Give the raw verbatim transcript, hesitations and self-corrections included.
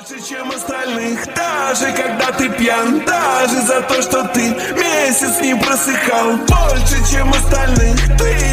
Больше, чем остальных, даже когда ты пьян, даже за то, что ты месяц не просыхал. Больше, чем остальных, ты